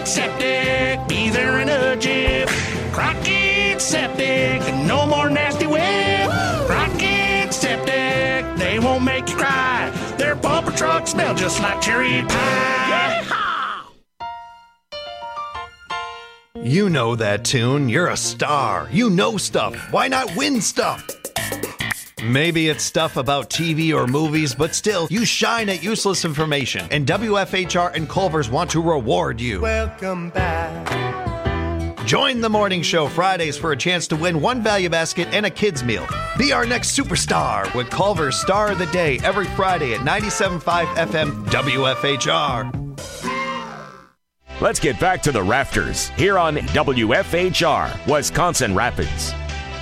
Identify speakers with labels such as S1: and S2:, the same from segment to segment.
S1: Crockett Septic, be there in a jiff. Crockett Septic, no more nasty whip. Crockett Septic, they won't make you cry. Their bumper trucks smell just like cherry pie.
S2: You know that tune. You're a star. You know stuff. Why not win stuff? Maybe it's stuff about TV or movies, but still, you shine at useless information. And WFHR and Culver's want to reward you.
S3: Welcome back.
S2: Join the morning show Fridays for a chance to win one value basket and a kid's meal. Be our next superstar with Culver's Star of the Day every Friday at 97.5 FM WFHR.
S4: Let's get back to the Rafters here on WFHR, Wisconsin Rapids.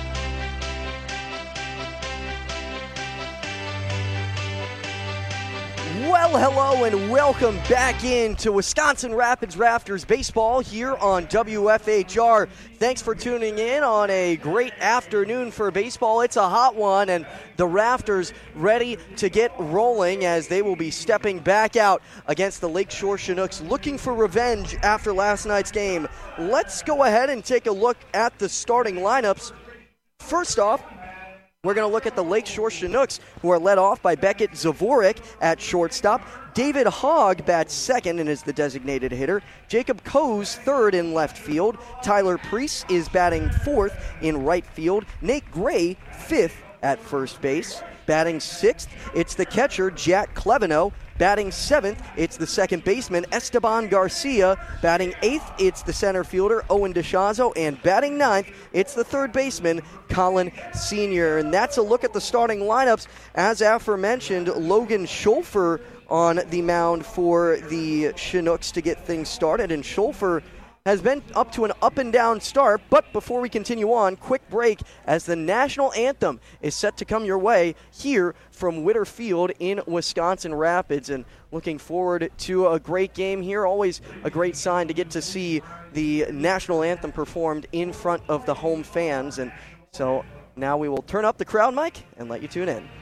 S5: Well, hello and welcome back into Wisconsin Rapids Rafters baseball here on WFHR. Thanks for tuning in on a great afternoon for baseball. It's a hot one, and the Rafters ready to get rolling as they will be stepping back out against the Lakeshore Chinooks, looking for revenge after last night's game. Let's go ahead and take a look at the starting lineups. First off, we're going to look at the Lakeshore Chinooks, who are led off by Beckett Zavorik at shortstop. David Hogg bats second and is the designated hitter. Jacob Coase third in left field. Tyler Priest is batting fourth in right field. Nate Gray fifth at first base. Batting sixth, it's the catcher, Jack Cleveno. Batting seventh, it's the second baseman, Esteban Garcia. Batting eighth, it's the center fielder, Owen DeShazo. And batting ninth, it's the third baseman, Colin Sr. And that's a look at the starting lineups. As aforementioned, Logan Schulfer on the mound for the Chinooks to get things started. And Schulfer has been up to an up-and-down start, but before we continue on, quick break as the national anthem is set to come your way here from Witter Field in Wisconsin Rapids, and looking forward to a great game here. Always a great sign to get to see the national anthem performed in front of the home fans, and so now we will turn up the crowd mic and let you tune in.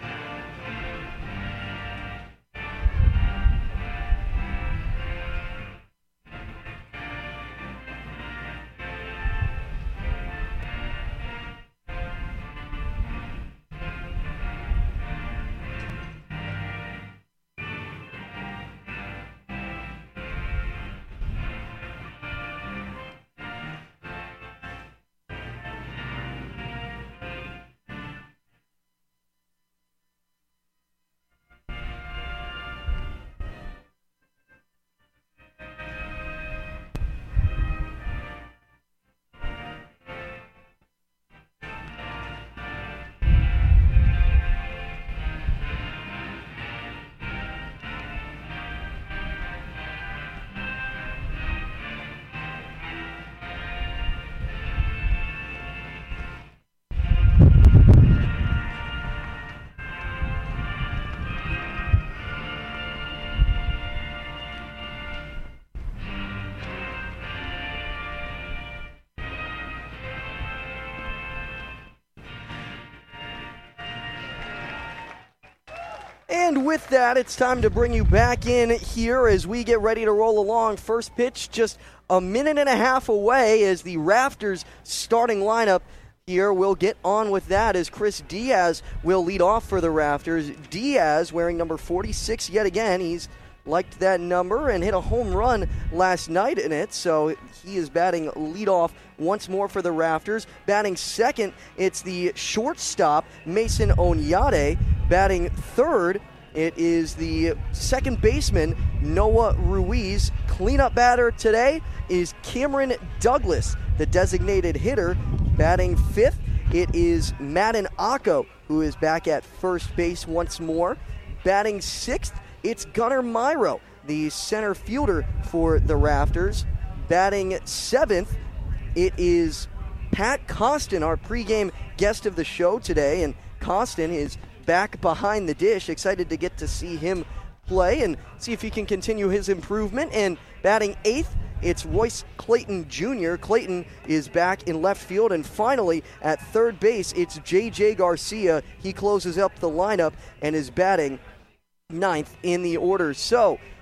S5: And with that, it's time to bring you back in here as we get ready to roll along. First pitch just a minute and a half away as the Rafters starting lineup here. We'll get on with that as Chris Diaz will lead off for the Rafters. Diaz wearing number 46 yet again. He's liked that number and hit a home run last night in it, so he is batting leadoff once more for the Rafters. Batting second, it's the shortstop, Mason Onyade. Batting third, it is the second baseman, Noah Ruiz. Cleanup batter today is Cameron Douglas, the designated hitter. Batting fifth, it is Madden Acco, who is back at first base once more. Batting sixth, it's Gunnar Myro, the center fielder for the Rafters. Batting seventh, it is Pat Costin, our pregame guest of the show today. And Costin is back behind the dish. Excited to get to see him play and see if he can continue his improvement. And batting eighth, it's Royce Clayton Jr. Clayton is back in left field. And finally, at third base, it's J.J. Garcia. He closes up the lineup and is batting ninth in the order. So,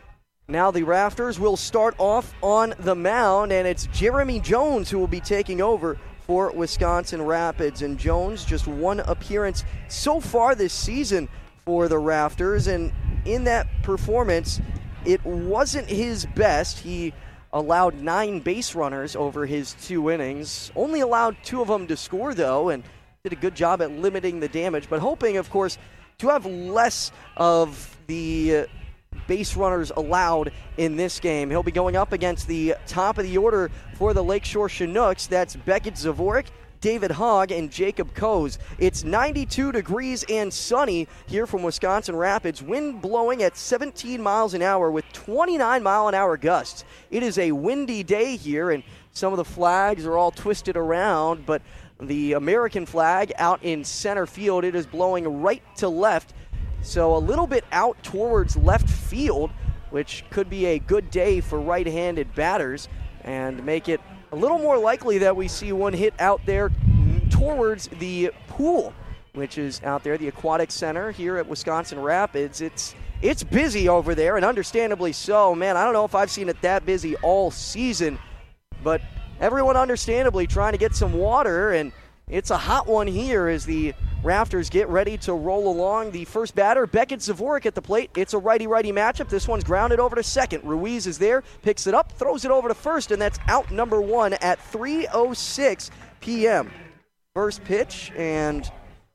S5: Now the Rafters will start off on the mound, and it's Jeremy Jones who will be taking over for Wisconsin Rapids. And Jones, just one appearance so far this season for the Rafters, and in that performance, it wasn't his best. He allowed 9 base runners over his 2 innings, only allowed 2 of them to score, though, and did a good job at limiting the damage, but hoping, of course, to have less of the base runners allowed in this game. He'll be going up against the top of the order for the Lakeshore Chinooks. That's Beckett Zavorik, David Hogg, and Jacob Coes. It's 92 degrees and sunny here from Wisconsin Rapids. Wind blowing at 17 miles an hour with 29 mile an hour gusts. It is a windy day here, and some of the flags are all twisted around, but the American flag out in center field, it is blowing right to left. So a little bit out towards left field, which could be a good day for right-handed batters and make it a little more likely that we see one hit out there towards the pool, which is out there, the Aquatic Center here at Wisconsin Rapids. It's busy over there, and understandably so. Man, I don't know if I've seen it that busy all season, but everyone understandably trying to get some water, and it's a hot one here as the Rafters get ready to roll along. The first batter, Beckett Zavorik at the plate. It's a righty-righty matchup. This one's grounded over to second. Ruiz is there, picks it up, throws it over to first, and that's out number 1 at 3:06 p.m. First pitch, and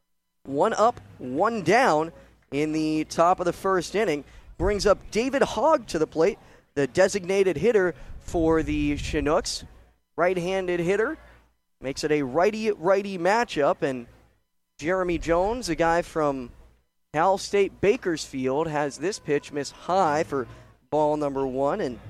S5: 1 up, 1 down in the top of the first inning. Brings up David Hogg to the plate, the designated hitter for the Chinooks. Right-handed hitter. Makes it a righty-righty matchup, and Jeremy Jones, a guy from Cal State Bakersfield, has this pitch miss high for ball number 1. And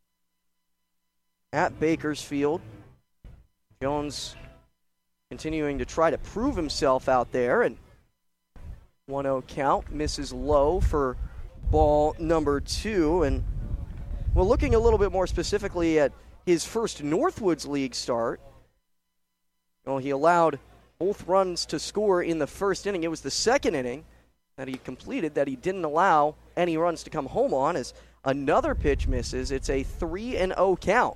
S5: at Bakersfield, Jones continuing to try to prove himself out there, and 1-0 count, misses low for ball number 2. And well, looking a little bit more specifically at his first Northwoods League start, well, he allowed both runs to score in the first inning. It was the second inning that he completed that he didn't allow any runs to come home on, as another pitch misses. It's a 3-0 count.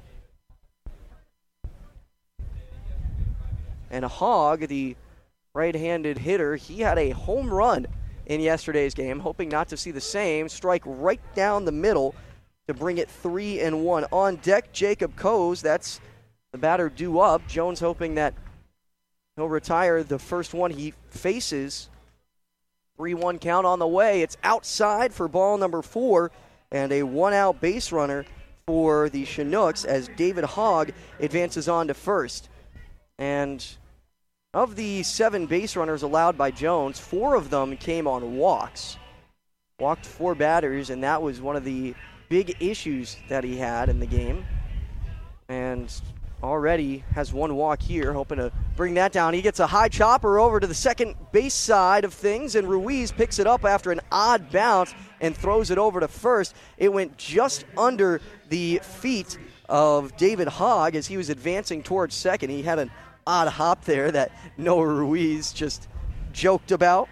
S5: And Hogg, the right-handed hitter, he had a home run in yesterday's game, hoping not to see the same. Strike right down the middle to bring it 3-1. On deck, Jacob Coes. That's the batter due up. Jones hoping that he'll retire the first one he faces. 3-1 count on the way. It's outside for ball number 4, and a 1-out base runner for the Chinooks as David Hogg advances on to first. And of the 7 base runners allowed by Jones, 4 of them came on walks. Walked 4 batters, and that was one of the big issues that he had in the game. And already has 1 walk here, hoping to bring that down. He gets a high chopper over to the second base side of things, and Ruiz picks it up after an odd bounce and throws it over to first. It went just under the feet of David Hogg as he was advancing towards second. He had an odd hop there that Noah Ruiz just joked about.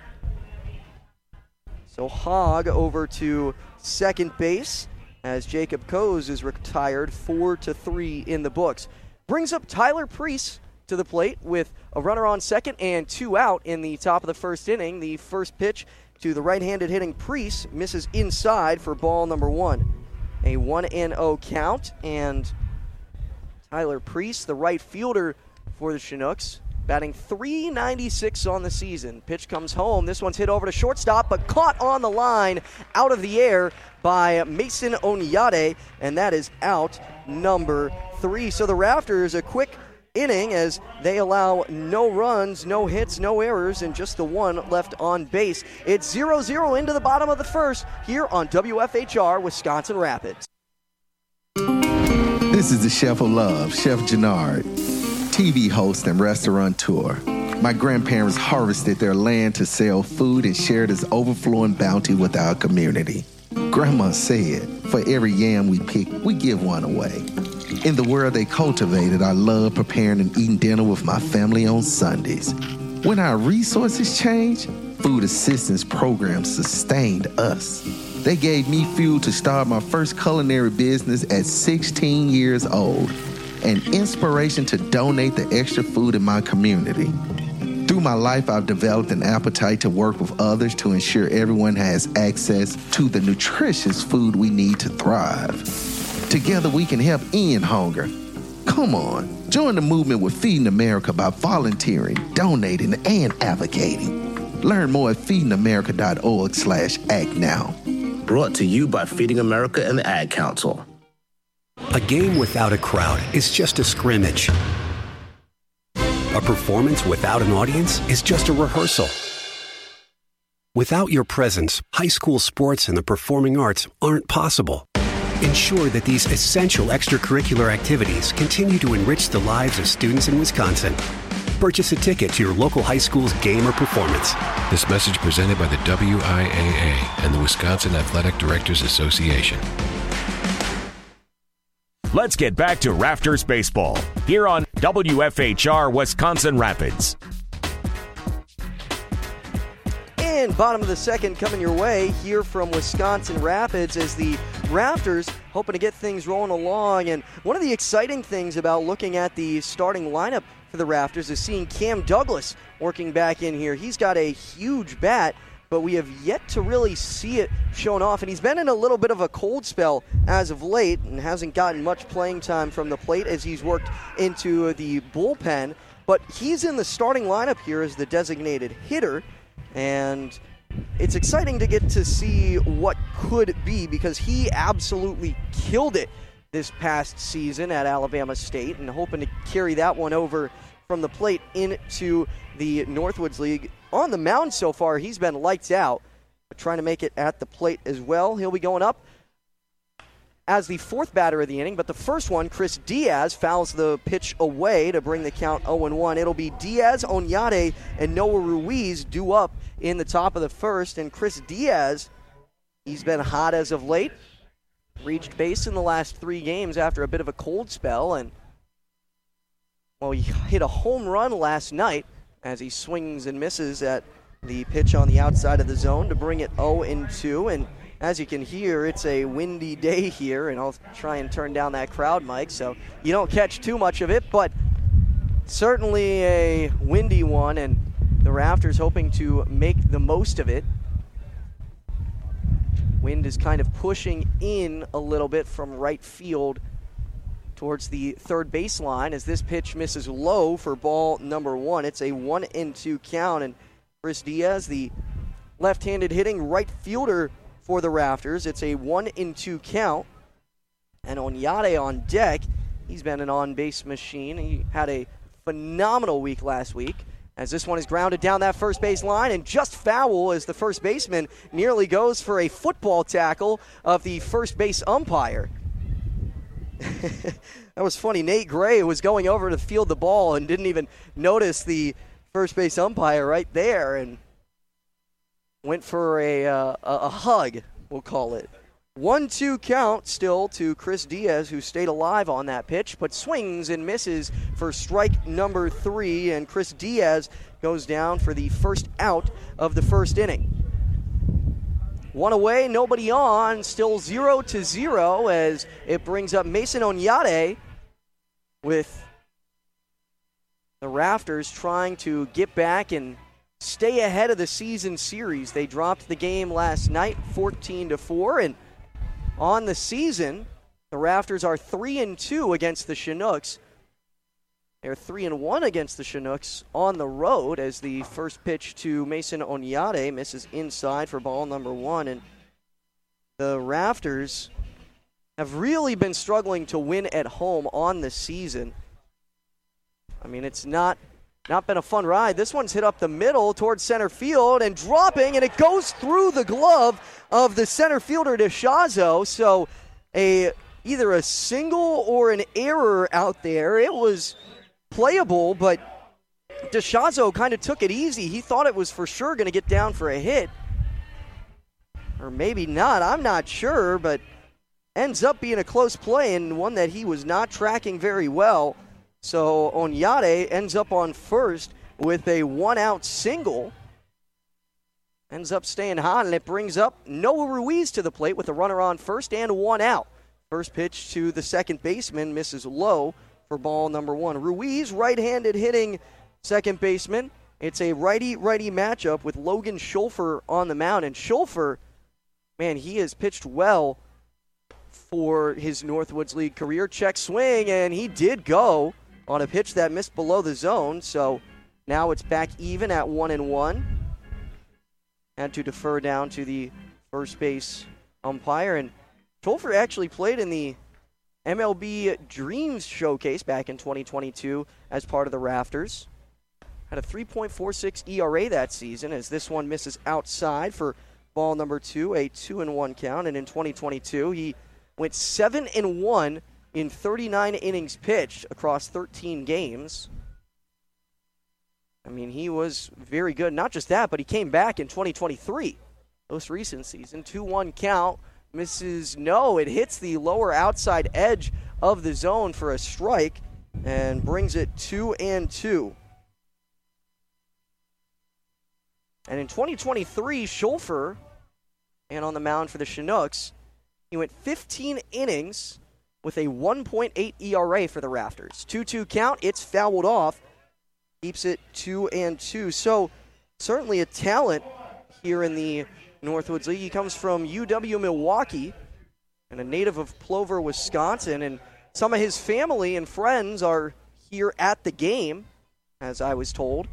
S5: So Hogg over to second base as Jacob Coes is retired, 4-3 in the books. Brings up Tyler Priest to the plate with a runner on second and 2 out in the top of the first inning. The first pitch to the right-handed hitting Priest misses inside for ball number 1. A 1-0 count, and Tyler Priest, the right fielder for the Chinooks, batting .396 on the season. Pitch comes home. This one's hit over to shortstop, but caught on the line out of the air by Mason Onyade, and that is out number 3. So the Rafters, a quick inning as they allow no runs, no hits, no errors, and just the 1 left on base. It's 0-0 into the bottom of the first here on WFHR Wisconsin Rapids.
S3: This is the Chef of Love, Chef Jannard, TV host and restaurateur. My grandparents harvested their land to sell food and share this overflowing bounty with our community. Grandma said, for every yam we pick, we give one away. In the world they cultivated, I love preparing and eating dinner with my family on Sundays. When our resources changed, food assistance programs sustained us. They gave me fuel to start my first culinary business at 16 years old, and inspiration to donate the extra food in my community. Through my life, I've developed an appetite to work with others to ensure everyone has access to the nutritious food we need to thrive. Together, we can help end hunger. Come on, join the movement with Feeding America by volunteering, donating, and advocating. Learn more at feedingamerica.org/act now.
S6: Brought to you by Feeding America and the Ad Council.
S7: A game without a crowd is just a scrimmage. A performance without an audience is just a rehearsal. Without your presence, high school sports and the performing arts aren't possible. Ensure that these essential extracurricular activities continue to enrich the lives of students in Wisconsin. Purchase a ticket to your local high school's game or performance.
S8: This message presented by the WIAA and the Wisconsin Athletic Directors Association.
S4: Let's get back to Rafters Baseball here on WFHR Wisconsin Rapids.
S5: And bottom of the second coming your way here from Wisconsin Rapids as the Rafters hoping to get things rolling along. And one of the exciting things about looking at the starting lineup for the Rafters is seeing Cam Douglas working back in here. He's got a huge bat, but we have yet to really see it shown off. And he's been in a little bit of a cold spell as of late and hasn't gotten much playing time from the plate as he's worked into the bullpen. But he's in the starting lineup here as the designated hitter. And it's exciting to get to see what could be because he absolutely killed it this past season at Alabama State and hoping to carry that one over from the plate into the Northwoods League. On the mound so far, he's been lights out, but trying to make it at the plate as well. He'll be going up as the fourth batter of the inning, but the first one, Chris Diaz, fouls the pitch away to bring the count 0-1. It'll be Diaz, Oñate, and Noah Ruiz due up in the top of the first, and Chris Diaz, he's been hot as of late. Reached base in the last 3 games after a bit of a cold spell, and well, he hit a home run last night as he swings and misses at the pitch on the outside of the zone to bring it 0-2. And as you can hear, it's a windy day here, and I'll try and turn down that crowd mic so you don't catch too much of it, but certainly a windy one, and the Rafters hoping to make the most of it. Wind is kind of pushing in a little bit from right field towards the third baseline as this pitch misses low for ball number 1. It's a 1-2 count, and Chris Diaz, the left-handed hitting right fielder for the Rafters. It's a 1-2 count, and Oñate on deck. He's been an on-base machine. He had a phenomenal week last week as this one is grounded down that first base line and just foul as the first baseman nearly goes for a football tackle of the first base umpire. That was funny. Nate Gray was going over to field the ball and didn't even notice the first base umpire right there and went for a hug, we'll call it. 1-2 count still to Chris Diaz, who stayed alive on that pitch, but swings and misses for strike number 3, and Chris Diaz goes down for the first out of the first inning. One away, nobody on, still 0-0 as it brings up Mason Oñate with the Rafters trying to get back and stay ahead of the season series. They dropped the game last night, 14-4, and on the season, the Rafters are 3-2 against the Chinooks. They're 3-1 against the Chinooks on the road as the first pitch to Mason Oñate misses inside for ball number 1. And the Rafters have really been struggling to win at home on the season. I mean, it's not been a fun ride. This one's hit up the middle towards center field and dropping, and it goes through the glove of the center fielder, DeShazo. So either a single or an error out there. It was playable, but DeShazo kind of took it easy. He thought it was for sure going to get down for a hit. Or maybe not. I'm not sure, but ends up being a close play and one that he was not tracking very well. So Oñate ends up on first with a 1-out single. ends up staying hot, and it brings up Noah Ruiz to the plate with a runner on first and one out. First pitch to the second baseman misses low for ball number one. Ruiz, right-handed hitting second baseman. It's a righty-righty matchup with Logan Schulfer on the mound. And Schulfer, man, he has pitched well for his Northwoods League career. Check swing, and he did go on a pitch that missed below the zone. So now it's back even at 1-1. Had to defer down to the first base umpire. And Schulfer actually played in the MLB Dreams Showcase back in 2022 as part of the Rafters. Had a 3.46 ERA that season, as this one misses outside for ball number two, a 2-1 count. And in 2022, he went 7-1 in 39 innings pitched across 13 games. I mean, he was very good. Not just that, but he came back in 2023, most recent season. 2-1 count. Misses no. It hits the lower outside edge of the zone for a strike and brings it 2-2. And in 2023, Schulfer, and on the mound for the Chinooks, he went 15 innings with a 1.8 ERA for the Rafters. 2-2 count. It's fouled off. Keeps it 2-2. So certainly a talent here in the Northwoods League. He comes from UW Milwaukee and a native of Plover, Wisconsin. And some of his family and friends are here at the game, as I was told.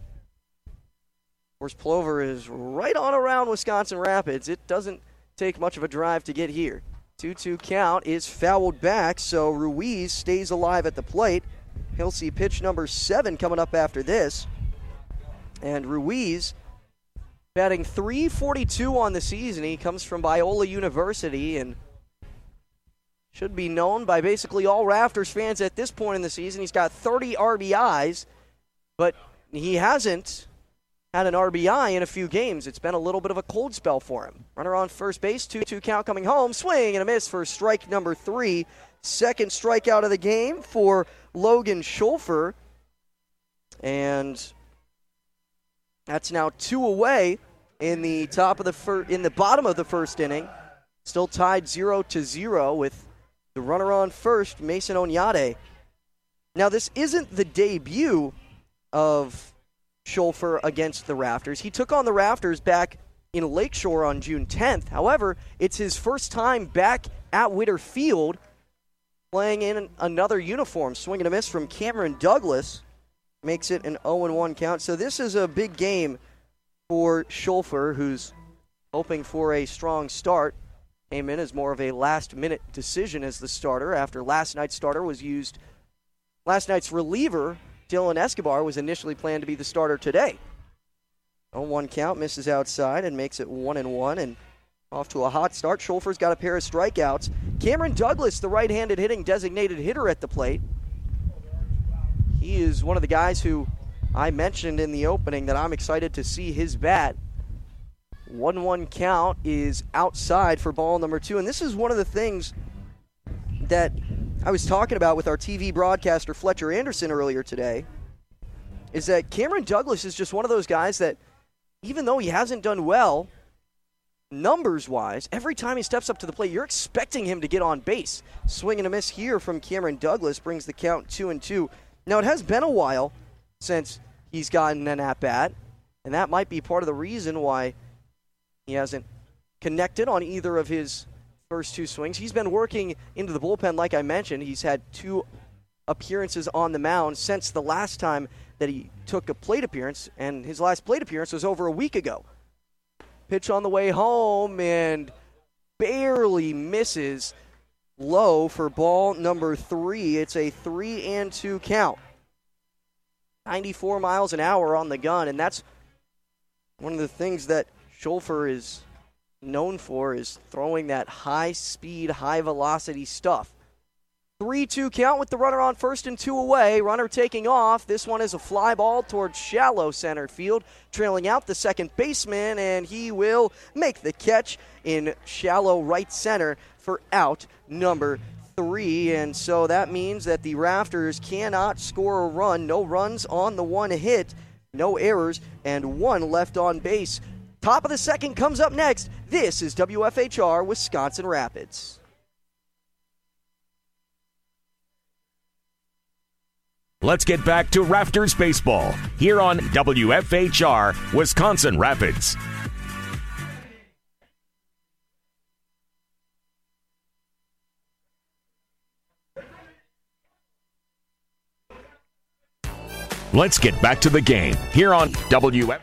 S5: Of course, Plover is right on around Wisconsin Rapids. It doesn't take much of a drive to get here. 2-2 count is fouled back, so Ruiz stays alive at the plate. He'll see pitch number 7 coming up after this. And Ruiz batting .342 on the season. He comes from Biola University and should be known by basically all Rafters fans at this point in the season. He's got 30 RBIs, but he hasn't had an RBI in a few games. It's been a little bit of a cold spell for him. Runner on first base, 2-2 count coming home. Swing and a miss for strike number 3. Second strikeout of the game for Logan Schulfer. And that's now 2 away in the bottom of the first inning. Still tied 0-0 with the runner on first, Mason Onyate. Now, this isn't the debut of Schulfer against the Rafters. He took on the Rafters back in Lakeshore on June 10th. However, it's his first time back at Witter Field playing in another uniform. Swing and a miss from Cameron Douglas makes it an 0-1 count. So this is a big game for Schulfer, who's hoping for a strong start. Came in as more of a last-minute decision as the starter after last night's reliever, Dylan Escobar, was initially planned to be the starter today. 0-1 count, misses outside and makes it 1-1, and off to a hot start. Schulfer's got a pair of strikeouts. Cameron Douglas, the right-handed hitting designated hitter at the plate. He is one of the guys who I mentioned in the opening that I'm excited to see his bat. 1-1 count is outside for ball number 2, and this is one of the things that I was talking about with our TV broadcaster Fletcher Anderson earlier today, is that Cameron Douglas is just one of those guys that, even though he hasn't done well numbers-wise, every time he steps up to the plate, you're expecting him to get on base. Swing and a miss here from Cameron Douglas brings the count 2-2. Now, it has been a while since he's gotten an at-bat, and that might be part of the reason why he hasn't connected on either of his first 2 swings. He's been working into the bullpen, like I mentioned. He's had 2 appearances on the mound since the last time that he took a plate appearance, and his last plate appearance was over a week ago. Pitch on the way home and barely misses low for ball number 3. It's a 3-2 count. 94 miles an hour on the gun, and that's one of the things that Schulfer is known for, is throwing that high-speed, high-velocity stuff. 3-2 count with the runner on first and 2 away. Runner taking off. This one is a fly ball towards shallow center field, trailing out the second baseman, and he will make the catch in shallow right center for out number 3. And so that means that the Rafters cannot score a run. No runs on the one hit, no errors, and 1 left on base. Top of the second comes up next. This is WFHR Wisconsin Rapids.
S4: Let's get back to Rafters Baseball here on WFHR Wisconsin Rapids. Let's get back to the game here on WF.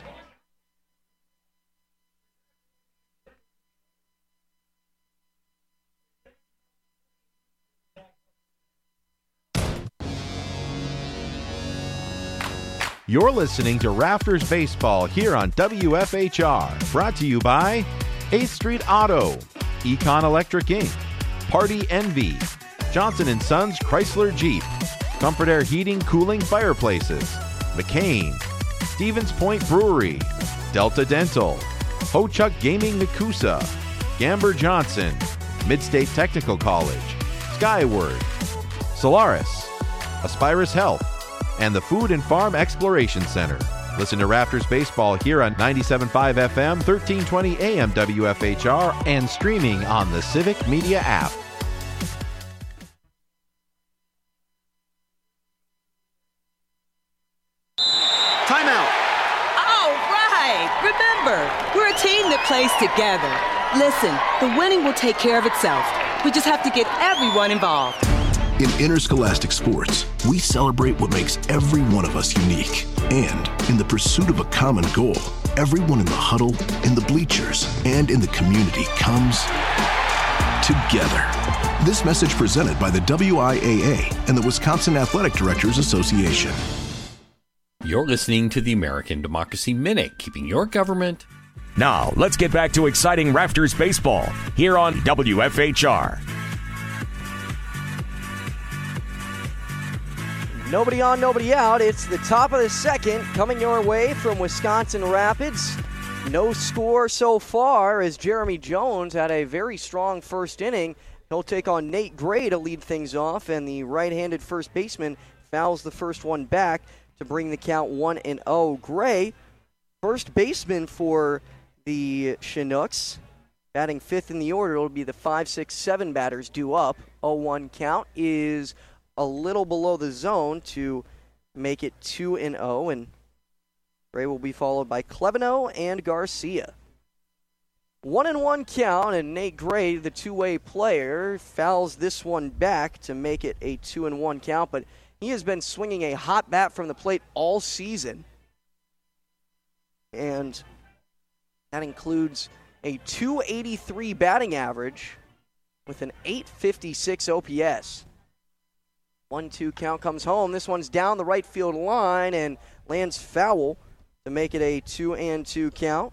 S9: You're listening to Rafters Baseball here on WFHR, brought to you by 8th Street Auto, Econ Electric Inc., Party Envy, Johnson & Sons Chrysler Jeep, Comfort Air Heating, Cooling, Fireplaces, McCain, Stevens Point Brewery, Delta Dental, Ho-Chuck Gaming Nakusa, Gamber Johnson, Midstate Technical College, Skyward, Solaris, Aspirus Health, and the Food and Farm Exploration Center. Listen to Rafters Baseball here on 97.5 FM, 1320 AM WFHR, and streaming on the Civic Media app.
S10: Timeout.
S11: All right. Remember, we're a team that plays together. Listen, the winning will take care of itself. We just have to get everyone involved.
S12: In interscholastic sports, we celebrate what makes every one of us unique. And in the pursuit of a common goal, everyone in the huddle, in the bleachers, and in the community comes together. This message presented by the WIAA and the Wisconsin Athletic Directors Association.
S13: You're listening to the American Democracy Minute, keeping your government.
S4: Now, let's get back to exciting Rafters Baseball here on WFHR.
S5: Nobody on, nobody out. It's the top of the second coming your way from Wisconsin Rapids. No score so far as Jeremy Jones had a very strong first inning. He'll take on Nate Gray to lead things off, and the right-handed first baseman fouls the first one back to bring the count 1-0. Gray, first baseman for the Chinooks, batting fifth in the order. It'll be the 5, 6, 7 batters due up. 0-1 count is a little below the zone to make it 2-0, and Gray will be followed by Cleveno and Garcia. 1-1 count, and Nate Gray, the two-way player, fouls this one back to make it a 2-1 count, but he has been swinging a hot bat from the plate all season, and that includes a 283 batting average with an 856 OPS. 1-2 count comes home. This one's down the right field line and lands foul to make it a 2-2 count.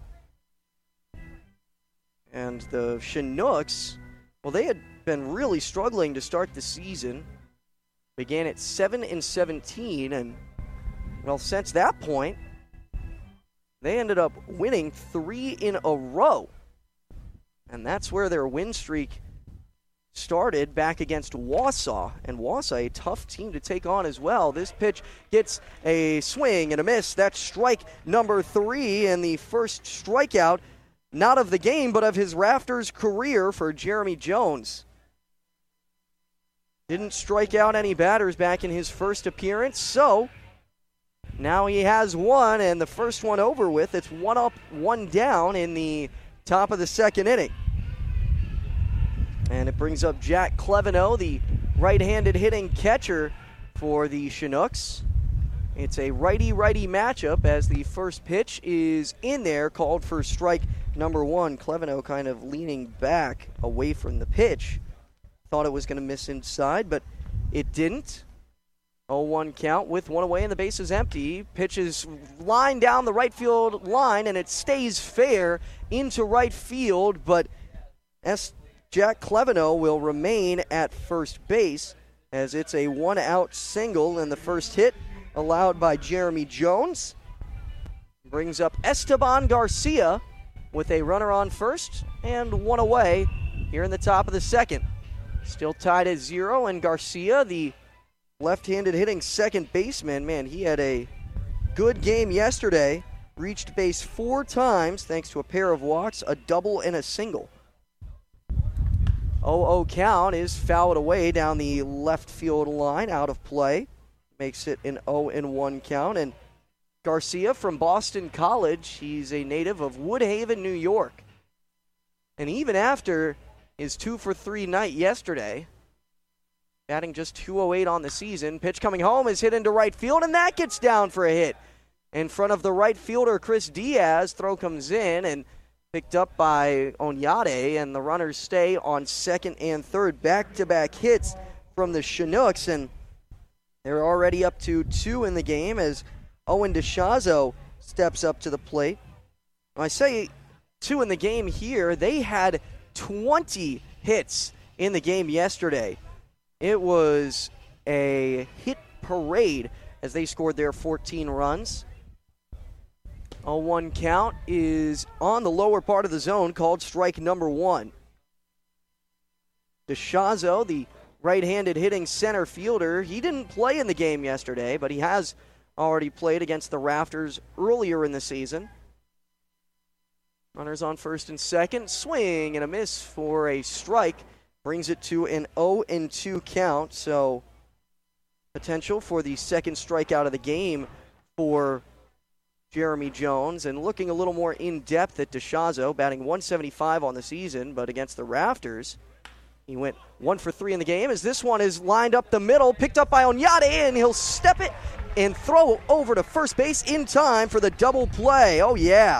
S5: And the Chinooks, well, they had been really struggling to start the season. Began at 7-17, and well, since that point, they ended up winning 3 in a row. And that's where their win streak started, back against Wausau, and Wausau, a tough team to take on as well. This pitch gets a swing and a miss. That's strike number 3, and the first strikeout, not of the game, but of his Rafters career for Jeremy Jones. Didn't strike out any batters back in his first appearance, so now he has one, and the first one over with. It's 1 up, 1 down in the top of the second inning. And it brings up Jack Cleveno, the right-handed hitting catcher for the Chinooks. It's a righty-righty matchup as the first pitch is in there, called for strike number 1. Cleveno kind of leaning back away from the pitch. Thought it was going to miss inside, but it didn't. 0-1 count with one away and the base is empty. Pitch is lined down the right field line, and it stays fair into right field, but Jack Cleveno will remain at first base as it's a 1-out single, and the first hit allowed by Jeremy Jones brings up Esteban Garcia with a runner on first and one away here in the top of the second. Still tied at 0, and Garcia, the left-handed hitting second baseman, man, he had a good game yesterday. reached base 4 times thanks to a pair of walks, a double, and a single. 0-0 count is fouled away down the left field line, out of play. Makes it an 0-1 count. And Garcia from Boston College, he's a native of Woodhaven, New York. And even after his 2-for-3 night yesterday, batting just .208 on the season, pitch coming home is hit into right field, and that gets down for a hit. In front of the right fielder, Chris Diaz, throw comes in and picked up by Onyate, and the runners stay on second and third. Back-to-back hits from the Chinooks, and they're already up to 2 in the game as Owen DeShazo steps up to the plate. When I say 2 in the game here, they had 20 hits in the game yesterday. It was a hit parade as they scored their 14 runs. 0-1 count is on the lower part of the zone, called strike number 1. DeShazo, the right-handed hitting center fielder, he didn't play in the game yesterday, but he has already played against the Rafters earlier in the season. Runners on first and second, swing and a miss for a strike, brings it to an 0-2 count, so potential for the second strikeout of the game for Jeremy Jones. And looking a little more in-depth at DeShazo, batting .175 on the season, but against the Rafters, he went 1-for-3 in the game, as this one is lined up the middle, picked up by Onyate, and he'll step it and throw over to first base in time for the double play. Oh, yeah.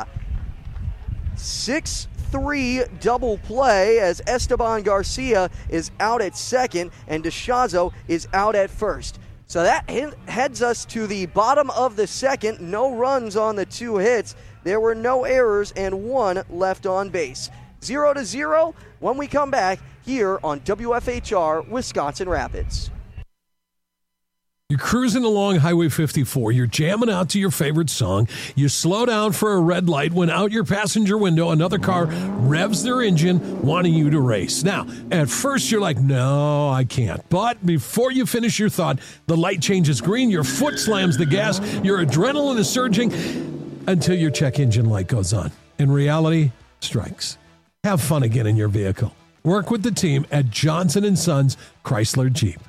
S5: 6-3 double play as Esteban Garcia is out at second and DeShazo is out at first. So that heads us to the bottom of the second. No runs on the 2 hits. There were no errors and 1 left on base. 0-0 when we come back here on WFHR Wisconsin Rapids.
S14: You're cruising along Highway 54. You're jamming out to your favorite song. You slow down for a red light when out your passenger window, another car revs their engine, wanting you to race. Now, at first you're like, no, I can't. But before you finish your thought, the light changes green, your foot slams the gas, your adrenaline is surging until your check engine light goes on. And reality strikes. Have fun again in your vehicle. Work with the team at Johnson & Sons Chrysler Jeep.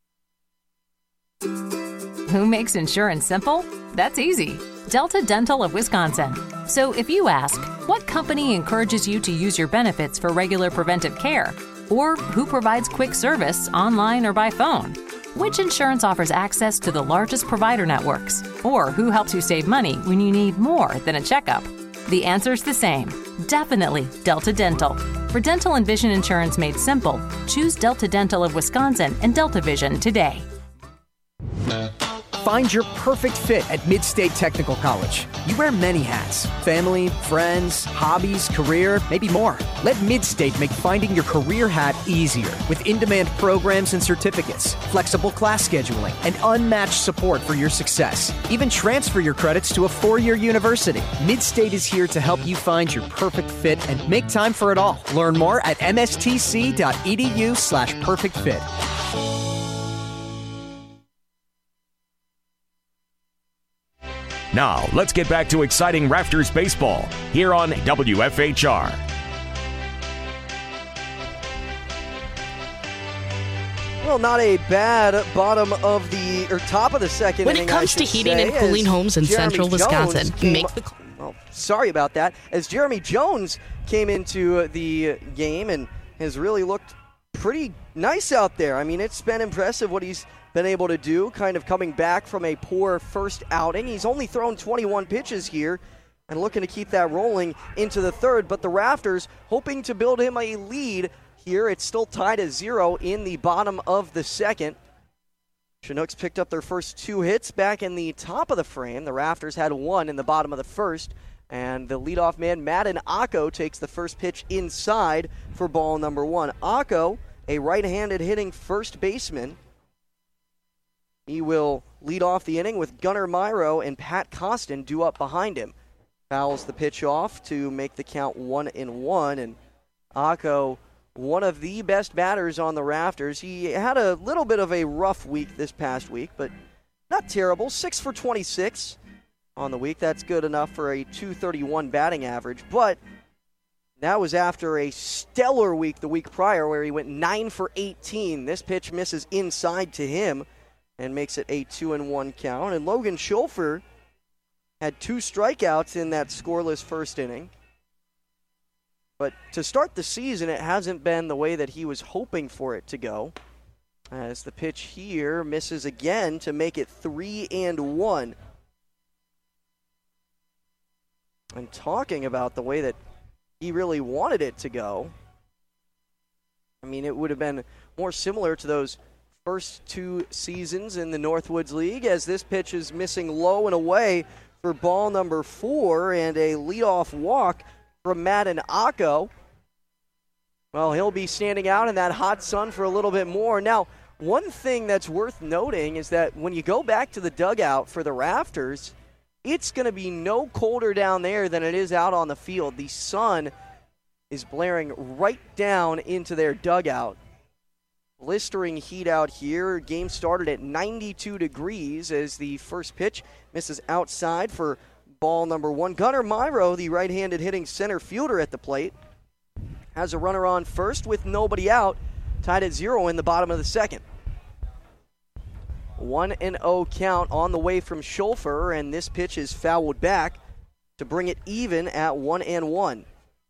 S15: Who makes insurance simple? That's easy. Delta Dental of Wisconsin. So if you ask, what company encourages you to use your benefits for regular preventive care? Or who provides quick service online or by phone? Which insurance offers access to the largest provider networks? Or who helps you save money when you need more than a checkup? The answer's the same. Definitely Delta Dental. For dental and vision insurance made simple, choose Delta Dental of Wisconsin and Delta Vision today.
S16: Find your perfect fit at Mid-State Technical College. You wear many hats: family, friends, hobbies, career, maybe more. Let Mid-State make finding your career hat easier with in-demand programs and certificates, flexible class scheduling, and unmatched support for your success. Even transfer your credits to a 4-year university. Mid-State is here to help you find your perfect fit and make time for it all. Learn more at mstc.edu/perfectfit.
S4: Now, let's get back to exciting Rafters baseball here on WFHR.
S5: Well, not a bad bottom of the top of the second
S17: when
S5: inning.
S17: When it comes to heating and cooling homes in central Wisconsin,
S5: sorry about that. As Jeremy Jones came into the game and has really looked pretty nice out there. I mean, it's been impressive what he's been able to do, kind of coming back from a poor first outing. He's only thrown 21 pitches here and looking to keep that rolling into the third, but the Rafters hoping to build him a lead here. It's still tied at 0 in the bottom of the second. Chinooks picked up their first 2 hits back in the top of the frame. The Rafters had 1 in the bottom of the first, and the leadoff man, Madden Acco, takes the first pitch inside for ball number 1. Acco, a right-handed hitting first baseman. He will lead off the inning with Gunnar Myro and Pat Costin due up behind him. Fouls the pitch off to make the count 1-1, and Acco, one of the best batters on the Rafters. He had a little bit of a rough week this past week, but not terrible. 6 for 26. on the week. That's good enough for a .231 batting average, but that was after a stellar week the week prior where he went 9 for 18. This pitch misses inside to him and makes it a 2-1 count. And Logan Schulfer had 2 strikeouts in that scoreless first inning. But to start the season, it hasn't been the way that he was hoping for it to go, as the pitch here misses again to make it 3-1. And talking about the way that he really wanted it to go, I mean, it would have been more similar to those first 2 seasons in the Northwoods League, as this pitch is missing low and away for ball number 4 and a leadoff walk from Madden Acco. Well, he'll be standing out in that hot sun for a little bit more. Now, one thing that's worth noting is that when you go back to the dugout for the Rafters, it's going to be no colder down there than it is out on the field. The sun is blaring right down into their dugout. Blistering heat out here. Game started at 92 degrees as the first pitch misses outside for ball number 1. Gunnar Myro, the right-handed hitting center fielder at the plate, has a runner on first with nobody out, tied at 0 in the bottom of the second. 1-0 count on the way from Schulfer, and this pitch is fouled back to bring it even at 1-1.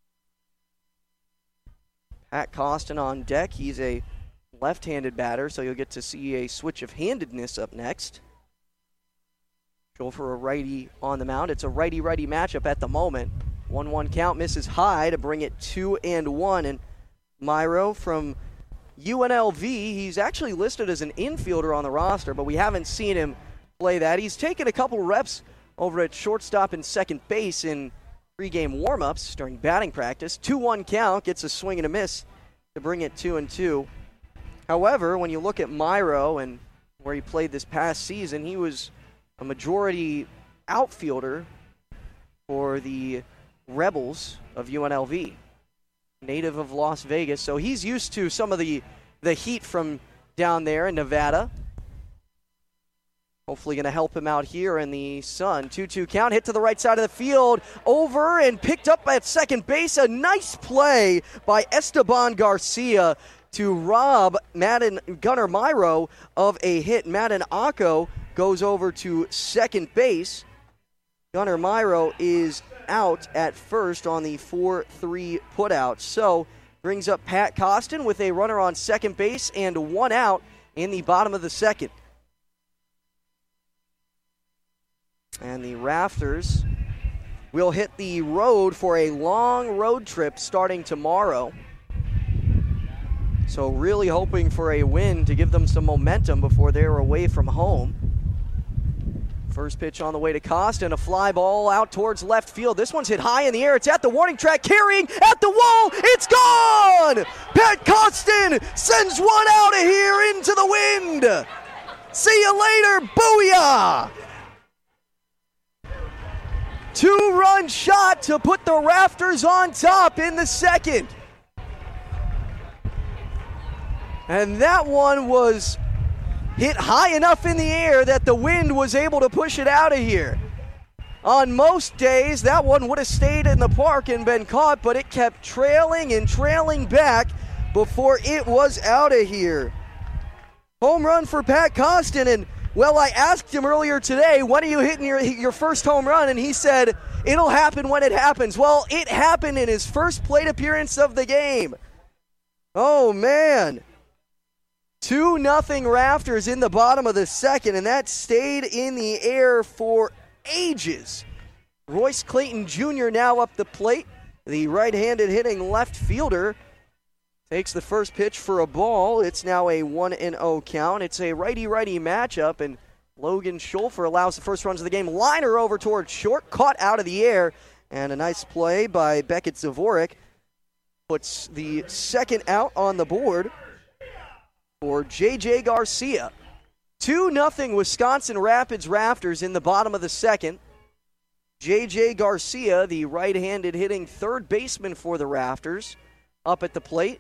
S5: Pat Costin on deck. He's a left-handed batter, so you'll get to see a switch of handedness up next. Schulfer, a righty on the mound. It's a righty-righty matchup at the moment. 1-1 count, misses high to bring it 2-1. And Myro from UNLV, he's actually listed as an infielder on the roster, but we haven't seen him play that. He's taken a couple reps over at shortstop and second base in pregame warm-ups during batting practice. 2-1 count, gets a swing and a miss to bring it 2-2. However, when you look at Myro and where he played this past season, he was a majority outfielder for the Rebels of UNLV, native of Las Vegas. So he's used to some of the heat from down there in Nevada. Hopefully going to help him out here in the sun. 2-2 count, hit to the right side of the field, over and picked up at second base. A nice play by Esteban Garcia to rob Gunnar Myro of a hit. Madden Acco goes over to second base. Gunnar Myro is out at first on the 4-3 putout. So brings up Pat Costin with a runner on second base and 1 out in the bottom of the second. And the Rafters will hit the road for a long road trip starting tomorrow. So really hoping for a win to give them some momentum before they're away from home. First pitch on the way to Costin, a fly ball out towards left field. This one's hit high in the air. It's at the warning track, carrying at the wall. It's gone! Pat Costin sends one out of here into the wind. See you later, booyah! 2-run shot to put the Rafters on top in the second. And that one was hit high enough in the air that the wind was able to push it out of here. On most days, that one would have stayed in the park and been caught, but it kept trailing and trailing back before it was out of here. Home run for Pat Costin, and well, I asked him earlier today, when are you hitting your first home run? And he said, it'll happen when it happens. Well, it happened in his first plate appearance of the game. Oh, man. 2-0 Rafters in the bottom of the second, and that stayed in the air for ages. Royce Clayton Jr. now up the plate. The right-handed hitting left fielder takes the first pitch for a ball. It's now a 1-0 count. It's a righty-righty matchup, and Logan Schulfer allows the first runs of the game. Liner over towards short, caught out of the air, and a nice play by Beckett Zavorik puts the second out on the board for J.J. Garcia. 2-0 Wisconsin Rapids Rafters in the bottom of the second. J.J. Garcia, the right-handed hitting third baseman for the Rafters, up at the plate.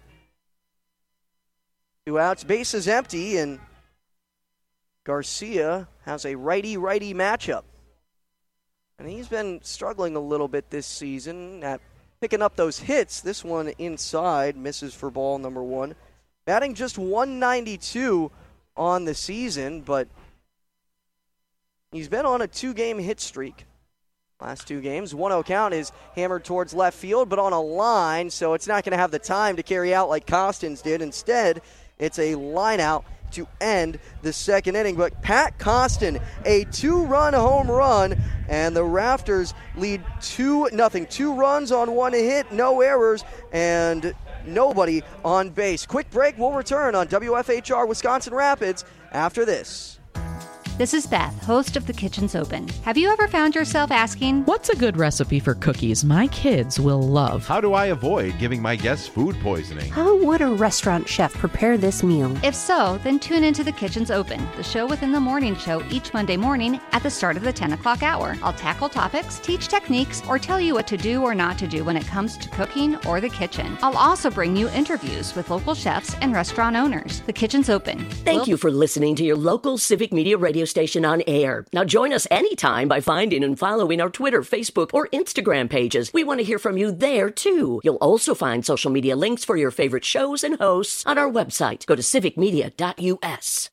S5: 2 outs, bases empty, and Garcia has a righty-righty matchup. And he's been struggling a little bit this season at picking up those hits. This one inside, misses for ball number 1. Batting just 192 on the season, but he's been on a 2-game hit streak. Last 2 games, 1-0 count is hammered towards left field, but on a line, so it's not going to have the time to carry out like Costins did. Instead, it's a line out to end the second inning. But Pat Costin, a 2-run home run, and the Rafters lead 2-0. 2 runs on 1 hit, no errors, and nobody on base. Quick break. We'll return on WFHR Wisconsin Rapids after this.
S18: This is Beth, host of The Kitchen's Open. Have you ever found yourself asking,
S19: what's a good recipe for cookies my kids will love?
S9: How do I avoid giving my guests food poisoning?
S20: How would a restaurant chef prepare this meal?
S18: If so, then tune into The Kitchen's Open, the show within the morning show each Monday morning at the start of the 10 o'clock hour. I'll tackle topics, teach techniques, or tell you what to do or not to do when it comes to cooking or the kitchen. I'll also bring you interviews with local chefs and restaurant owners. The Kitchen's Open.
S21: Thank you for listening to your local Civic Media radio station on air. Now join us anytime by finding and following our Twitter, Facebook, or Instagram pages. We want to hear from you there too. You'll also find social media links for your favorite shows and hosts on our website. Go to civicmedia.us.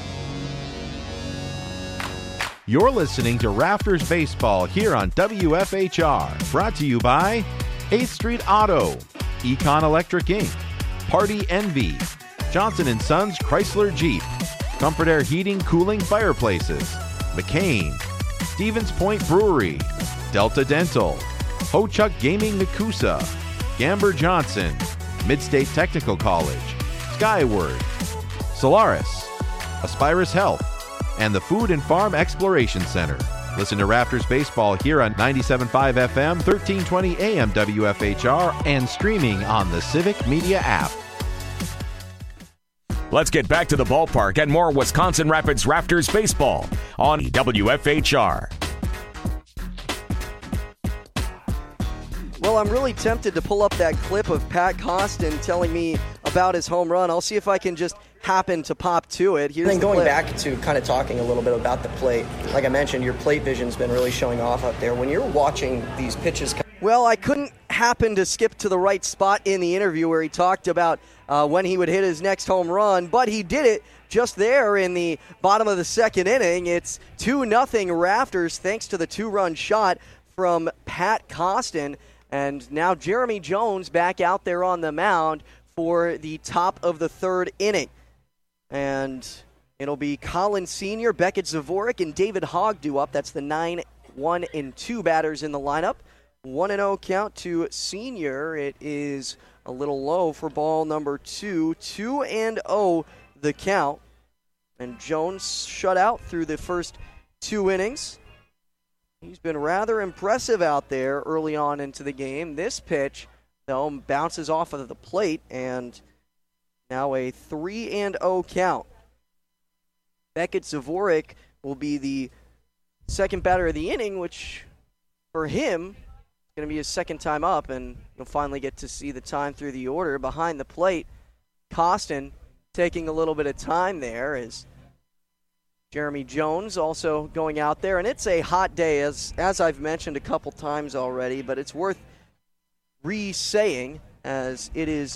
S9: You're listening to Rafters Baseball here on WFHR. Brought to you by 8th Street Auto, Econ Electric Inc., Party Envy, Johnson & Sons Chrysler Jeep, Comfort Air Heating, Cooling, Fireplaces, McCain, Stevens Point Brewery, Delta Dental, Ho-Chuck Gaming Nakusa, Gamber Johnson, Midstate Technical College, Skyward, Solaris, Aspirus Health, and the Food and Farm Exploration Center. Listen to Rafters Baseball here on 97.5 FM, 1320 AM WFHR, and streaming on the Civic Media app.
S4: Let's get back to the ballpark and more Wisconsin Rapids Rafters baseball on WFHR.
S5: Well, I'm really tempted to pull up that clip of Pat Costin telling me about his home run. I'll see if I can just happen to pop to it. Here's
S22: then
S5: the
S22: going
S5: clip.
S22: back to kind of talking a little bit about the plate, like I mentioned, your plate vision's been really showing off out there. When you're watching these pitches...
S5: Well, I couldn't happen to skip to the right spot in the interview where he talked about when he would hit his next home run, but he did it just there in the bottom of the second inning. It's 2-0 Rafters thanks to the 2-run shot from Pat Costin. And now Jeremy Jones back out there on the mound for the top of the third inning. And it'll be Collins Sr., Beckett Zavorik, and David Hogg due up. That's the 9, 1, and 2 batters in the lineup. 1-0 count to Senior. It is a little low for ball number 2. 2-0 the count. And Jones shut out through the first 2 innings. He's been rather impressive out there early on into the game. This pitch, though, bounces off of the plate, and now a 3-0 count. Beckett Zavorik will be the second batter of the inning, which for him going to be his second time up, and you'll finally get to see the time through the order. Behind the plate, Costin taking a little bit of time there as Jeremy Jones also going out there. And it's a hot day, as I've mentioned a couple times already, but it's worth re-saying as it is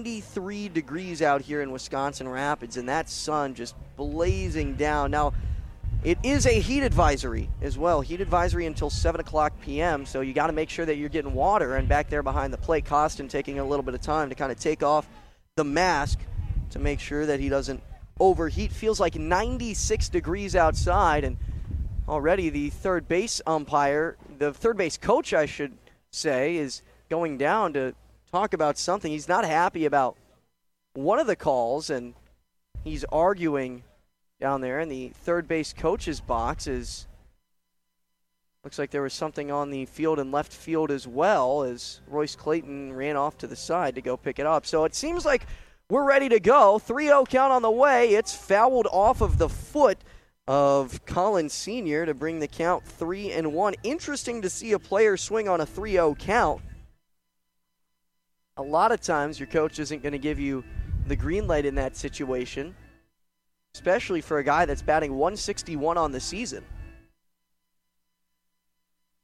S5: 93 degrees out here in Wisconsin Rapids, and that sun just blazing down. Now, it is a heat advisory as well. Heat advisory until 7 o'clock p.m., so you got to make sure that you're getting water. And back there behind the plate, Costin taking a little bit of time to kind of take off the mask to make sure that he doesn't overheat. Feels like 96 degrees outside, and already the third base umpire, the third base coach, I should say, is going down to talk about something. He's not happy about one of the calls, and he's arguing down there in the third base coach's box. Looks like there was something on the field and left field as well, as Royce Clayton ran off to the side to go pick it up. So it seems like we're ready to go. 3-0 count on the way. It's fouled off of the foot of Collins Sr. to bring the count 3-1. Interesting to see a player swing on a 3-0 count. A lot of times your coach isn't going to give you the green light in that situation, especially for a guy that's batting 161 on the season.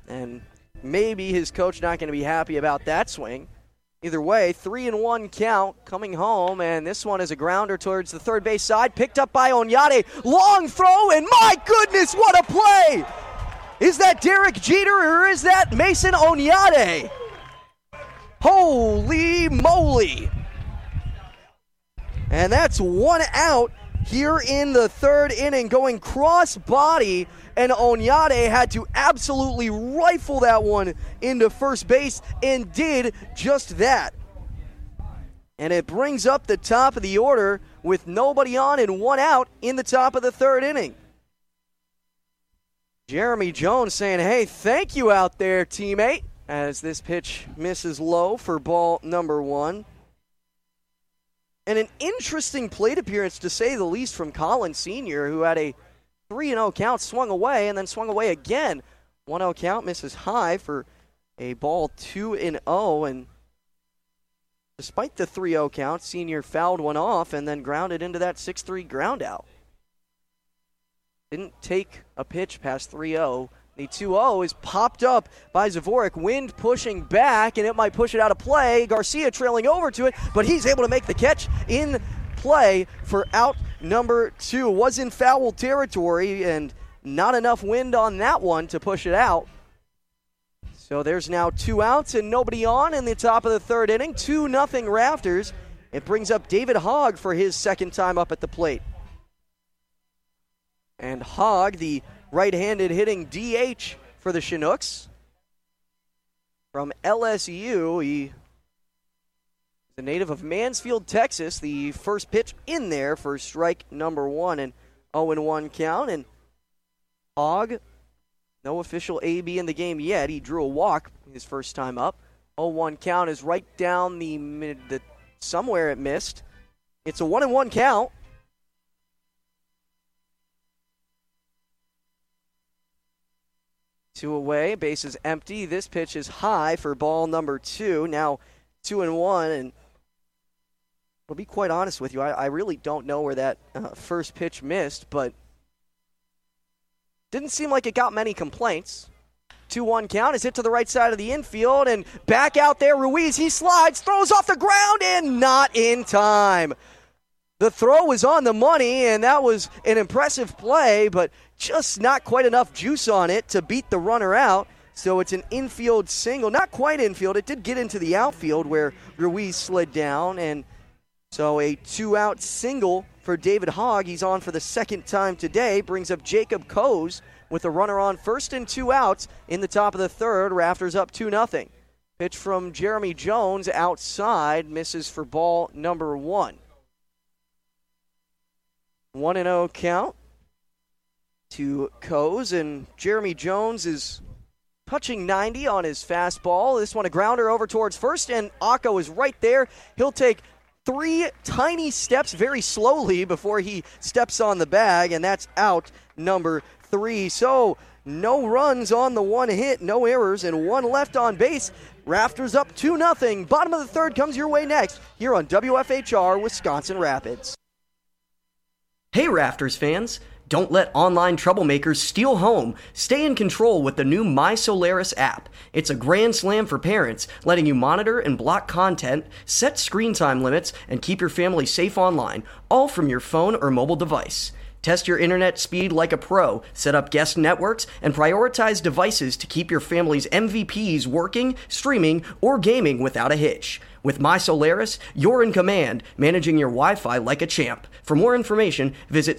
S5: And maybe his coach not going to be happy about that swing. Either way, 3-1 count coming home, and this one is a grounder towards the third base side, picked up by Onyate. Long throw, and my goodness, what a play! Is that Derek Jeter or is that Mason Onyate? Holy moly! And that's one out here in the third inning, going cross-body, and Onyate had to absolutely rifle that one into first base and did just that. And it brings up the top of the order with nobody on and one out in the top of the third inning. Jeremy Jones saying, hey, thank you out there, teammate, as this pitch misses low for ball number 1. And an interesting plate appearance, to say the least, from Collins Sr., who had a 3-0 count, swung away, and then swung away again. 1-0 count, misses high for a ball 2-0, and despite the 3-0 count, Sr. fouled one off and then grounded into that 6-3 ground out. Didn't take a pitch past 3-0. The 2-0 is popped up by Zavorik. Wind pushing back, and it might push it out of play. Garcia trailing over to it, but he's able to make the catch in play for out number 2. Was in foul territory, and not enough wind on that one to push it out. So there's now 2 outs and nobody on in the top of the third inning. 2-0 Rafters. It brings up David Hogg for his second time up at the plate. And Hogg, the right-handed hitting DH for the Chinooks from LSU. He is a native of Mansfield, Texas. The first pitch in there for strike number 1, and 0-1 count. And Hogg, no official AB in the game yet. He drew a walk his first time up. 0-1 count is right down the somewhere it missed. It's a 1-1 count. Two away, bases empty. This pitch is high for ball number 2. Now 2-1, and I'll be quite honest with you. I really don't know where that first pitch missed, but didn't seem like it got many complaints. 2-1 count is hit to the right side of the infield, and back out there, Ruiz, he slides, throws off the ground, and not in time. The throw was on the money, and that was an impressive play, but just not quite enough juice on it to beat the runner out. So it's an infield single. Not quite infield. It did get into the outfield where Ruiz slid down. And so a 2-out single for David Hogg. He's on for the second time today. Brings up Jacob Coase with a runner on first and 2 outs in the top of the third. Rafters up 2-0. Pitch from Jeremy Jones outside. Misses for ball number 1. 1-0 count to Coase, and Jeremy Jones is touching 90 on his fastball. This one a grounder over towards first, and Akko is right there. He'll take 3 tiny steps very slowly before he steps on the bag, and that's out number 3. So no runs on the 1 hit, no errors, and 1 left on base. Rafters up 2-0. Bottom of the third comes your way next here on WFHR Wisconsin Rapids. Hey Rafters fans, don't let online troublemakers steal home. Stay in control with the new My Solaris app. It's a grand slam for parents, letting you monitor and block content, set screen time limits, and keep your family safe online, all from your phone or mobile device. Test your internet speed like a pro, set up guest networks, and prioritize devices to keep your family's MVPs working, streaming, or gaming without a hitch. With My Solaris, you're in command, managing your Wi-Fi like a champ. For more information, visit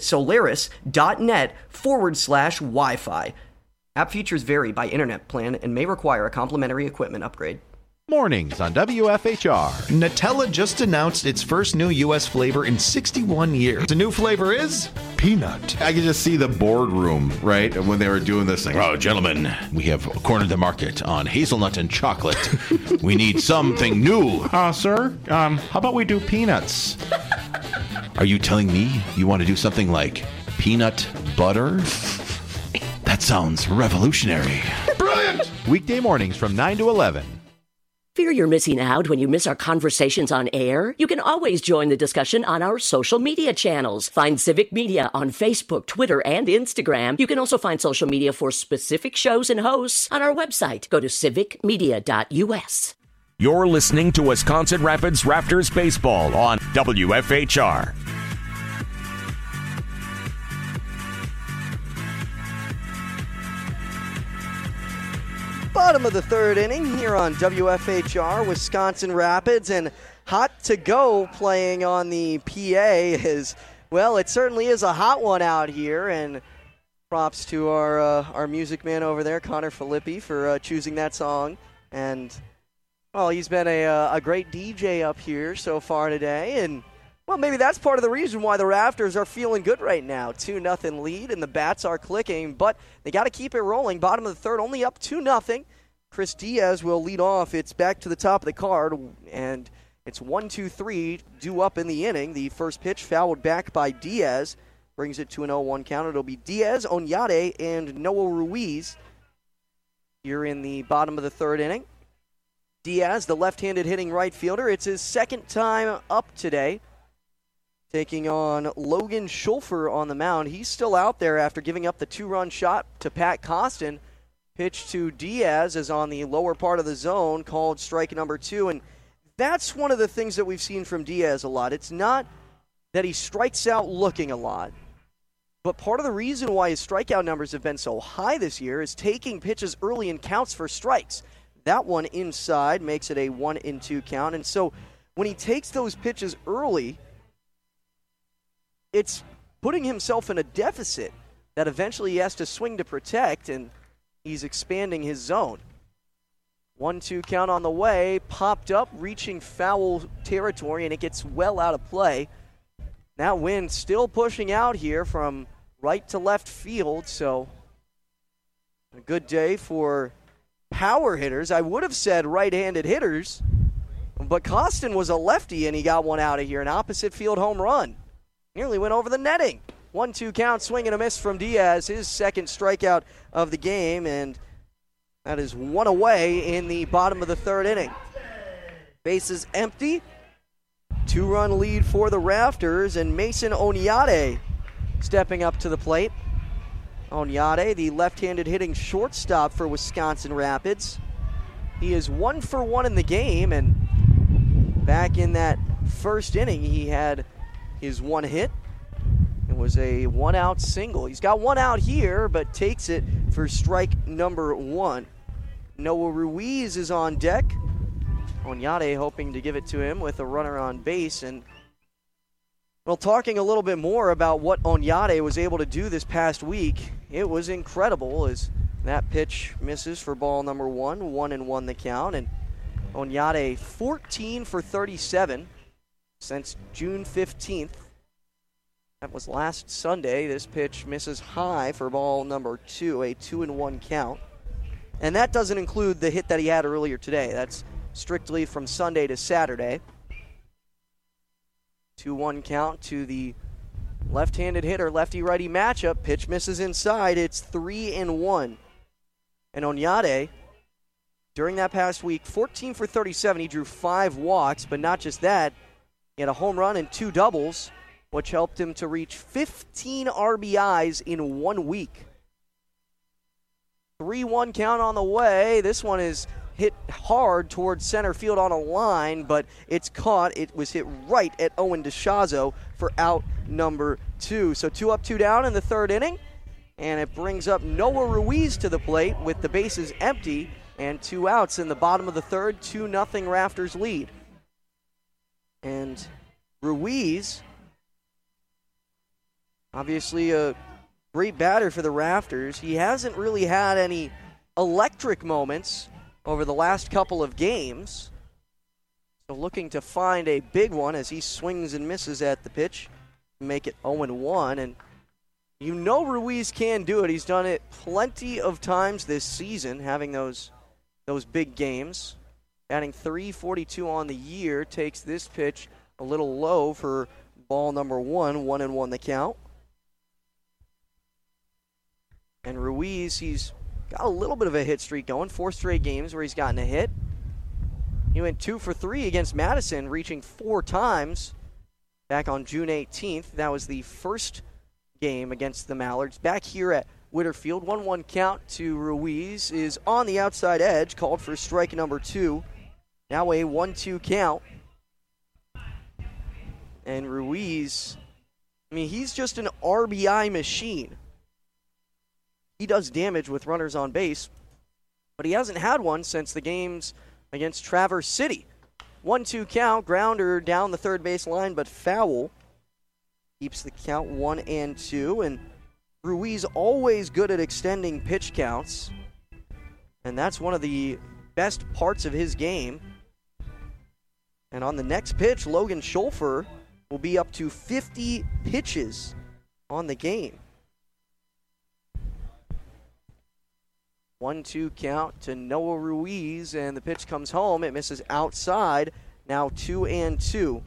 S5: solaris.net/Wi-Fi. App features vary by internet plan and may require a complimentary equipment upgrade.
S9: Mornings on WFHR.
S1: Nutella just announced its first new U.S. flavor in 61 years. The new flavor is peanut.
S2: I can just see the boardroom, right, when they were doing this thing. Oh, gentlemen, we have cornered the market on hazelnut and chocolate. We need something new.
S9: Sir, how about we do peanuts?
S2: Are you telling me you want to do something like peanut butter? That sounds revolutionary.
S9: Brilliant! Weekday mornings from 9 to 11.
S21: Fear you're missing out when you miss our conversations on air? You can always join the discussion on our social media channels. Find Civic Media on Facebook, Twitter, and Instagram. You can also find social media for specific shows and hosts on our website. Go to civicmedia.us.
S4: You're listening to Wisconsin Rapids Raptors Baseball on WFHR.
S5: Bottom of the third inning here on WFHR, Wisconsin Rapids, and Hot to Go playing on the PA is, well, it certainly is a hot one out here, and props to our music man over there, Connor Filippi, for choosing that song. And, well, he's been a great DJ up here so far today, and, well, maybe that's part of the reason why the Raptors are feeling good right now. 2-0 lead, and the bats are clicking, but they got to keep it rolling. Bottom of the third, only up 2-0. Chris Diaz will lead off. It's back to the top of the card, and it's 1-2-3 due up in the inning. The first pitch fouled back by Diaz brings it to an 0-1 count. It'll be Diaz, Onyate, and Noah Ruiz here in the bottom of the third inning. Diaz, the left-handed hitting right fielder, it's his second time up today, taking on Logan Schulfer on the mound. He's still out there after giving up the 2-run shot to Pat Costin. Pitch to Diaz is on the lower part of the zone, called strike number 2. And that's one of the things that we've seen from Diaz a lot. It's not that he strikes out looking a lot, but part of the reason why his strikeout numbers have been so high this year is taking pitches early in counts for strikes. That one inside makes it a 1-2 count. And so when he takes those pitches early, it's putting himself in a deficit that eventually he has to swing to protect, and he's expanding his zone. 1-2 count on the way, popped up, reaching foul territory, and it gets well out of play. That wind still pushing out here from right to left field, so a good day for power hitters. I would have said right-handed hitters, but Costin was a lefty, and he got one out of here, an opposite field home run. Nearly went over the netting. 1-2 count, swing and a miss from Diaz, his second strikeout of the game, and that is one away in the bottom of the third inning. Bases empty. 2-run lead for the Raptors, and Mason Onyate stepping up to the plate. Onyate, the left-handed hitting shortstop for Wisconsin Rapids. He is 1 for 1 in the game, and back in that first inning, he had his one hit. It was a one-out single. He's got one out here, but takes it for strike number 1. Noah Ruiz is on deck. Onyate hoping to give it to him with a runner on base. And, well, talking a little bit more about what Onyate was able to do this past week, it was incredible as that pitch misses for ball number 1, 1-1 the count. And Onyate 14 for 37 since June 15th. That was last Sunday. This pitch misses high for ball number 2, a 2-1 count. And that doesn't include the hit that he had earlier today. That's strictly from Sunday to Saturday. 2-1 count to the left-handed hitter, lefty-righty matchup. Pitch misses inside. It's 3-1. And Onyate, during that past week, 14 for 37. He drew 5 walks, but not just that. He had a home run and 2 doubles, which helped him to reach 15 RBIs in 1 week. 3-1 count on the way. This one is hit hard towards center field on a line, but it's caught. It was hit right at Owen DeShazo for out number 2. So 2 up, 2 down in the third inning, and it brings up Noah Ruiz to the plate with the bases empty and 2 outs in the bottom of the third. 2-0 Raptors lead. And Ruiz, obviously a great batter for the Raptors. He hasn't really had any electric moments over the last couple of games. So looking to find a big one as he swings and misses at the pitch. Make it 0-1. And you know Ruiz can do it. He's done it plenty of times this season, having those big games. Batting .342 on the year, takes this pitch a little low for ball number 1, 1-1 the count. And Ruiz, he's got a little bit of a hit streak going. 4 straight games where he's gotten a hit. He went 2 for 3 against Madison, reaching 4 times back on June 18th. That was the first game against the Mallards. Back here at Whitterfield, 1-1 count to Ruiz is on the outside edge, called for strike number 2. Now a 1-2 count. And Ruiz, he's just an RBI machine. He does damage with runners on base, but he hasn't had one since the games against Traverse City. 1-2 count, grounder down the third base line, but foul. Keeps the count 1-2, and Ruiz always good at extending pitch counts, and that's one of the best parts of his game. And on the next pitch, Logan Schulfer will be up to 50 pitches on the game. 1-2 count to Noah Ruiz, and the pitch comes home. It misses outside. Now 2-2.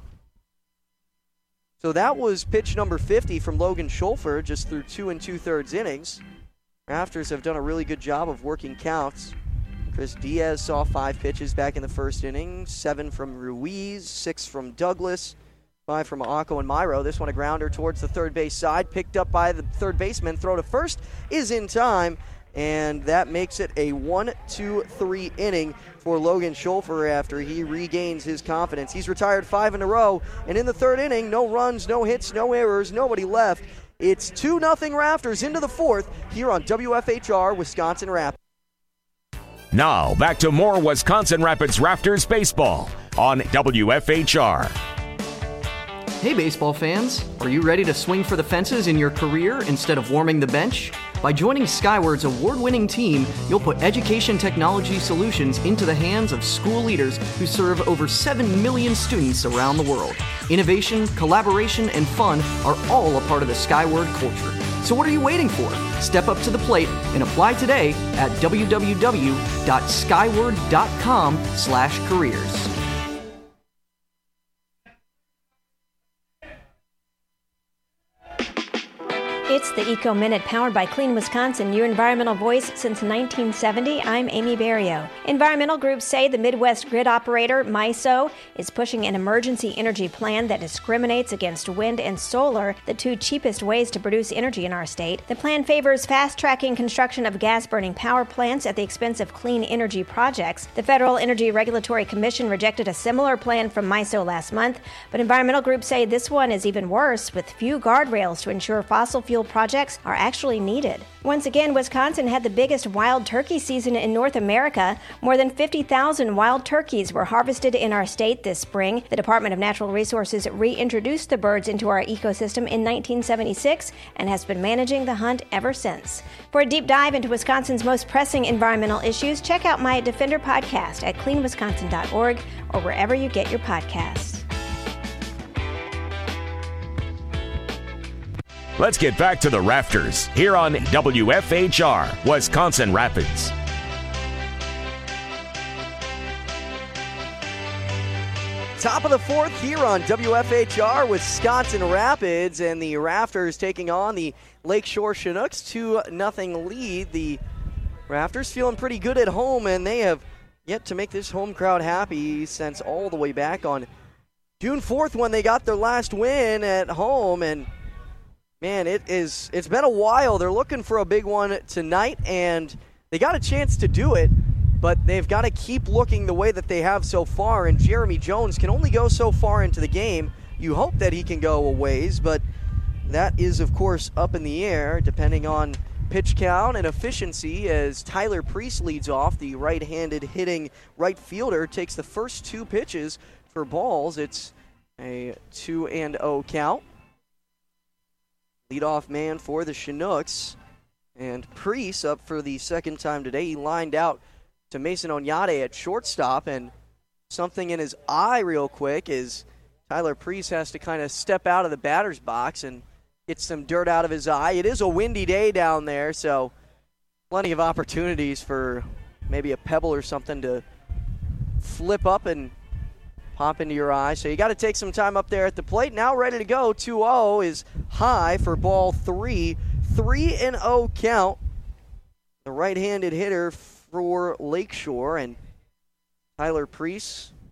S5: So that was pitch number 50 from Logan Schulfer, just through 2 2/3 innings. Rafters have done a really good job of working counts. Chris Diaz saw 5 pitches back in the first inning, 7 from Ruiz, 6 from Douglas, 5 from Akko and Myro. This one a grounder towards the third base side, picked up by the third baseman. Throw to first is in time, and that makes it a 1-2-3 inning for Logan Schulfer after he regains his confidence. He's retired 5 in a row, and in the third inning, no runs, no hits, no errors, nobody left. It's 2-0 Rafters into the fourth here on WFHR Wisconsin Rapids.
S4: Now, back to more Wisconsin Rapids Rafters baseball on WFHR.
S16: Hey baseball fans, are you ready to swing for the fences in your career instead of warming the bench? By joining Skyward's award-winning team, you'll put education technology solutions into the hands of school leaders who serve over 7 million students around the world. Innovation, collaboration, and fun are all a part of the Skyward culture. So what are you waiting for? Step up to the plate and apply today at www.skyward.com/careers.
S3: It's the Eco Minute powered by Clean Wisconsin, your environmental voice since 1970. I'm Amy Barrio. Environmental groups say the Midwest grid operator, MISO, is pushing an emergency energy plan that discriminates against wind and solar, the 2 cheapest ways to produce energy in our state. The plan favors fast-tracking construction of gas-burning power plants at the expense of clean energy projects. The Federal Energy Regulatory Commission rejected a similar plan from MISO last month, but environmental groups say this one is even worse, with few guardrails to ensure fossil fuel projects are actually needed. Once again, Wisconsin had the biggest wild turkey season in North America. More than 50,000 wild turkeys were harvested in our state this spring. The Department of Natural Resources reintroduced the birds into our ecosystem in 1976 and has been managing the hunt ever since. For a deep dive into Wisconsin's most pressing environmental issues, check out my Defender podcast at cleanwisconsin.org or wherever you get your podcasts.
S4: Let's get back to the Rafters here on WFHR, Wisconsin Rapids.
S5: Top of the fourth here on WFHR, Wisconsin Rapids, and the Rafters taking on the Lakeshore Chinooks, 2-0 lead. The Rafters feeling pretty good at home, and they have yet to make this home crowd happy since all the way back on June 4th when they got their last win at home, and man, it's been a while. They're looking for a big one tonight, and they got a chance to do it, but they've got to keep looking the way that they have so far, and Jeremy Jones can only go so far into the game. You hope that he can go a ways, but that is, of course, up in the air, depending on pitch count and efficiency, as Tyler Priest leads off. The right-handed hitting right fielder takes the first 2 pitches for balls. It's a 2-0 count. Leadoff man for the Chinooks, and Priest up for the second time today. He lined out to Mason Onyate at shortstop, and something in his eye real quick is Tyler Priest has to kind of step out of the batter's box and get some dirt out of his eye. It is a windy day down there, so plenty of opportunities for maybe a pebble or something to flip up and pop into your eye. So you got to take some time up there at the plate. Now ready to go. 2-0 is high for ball 3. 3-0 count. The right-handed hitter for Lakeshore, and Tyler Priest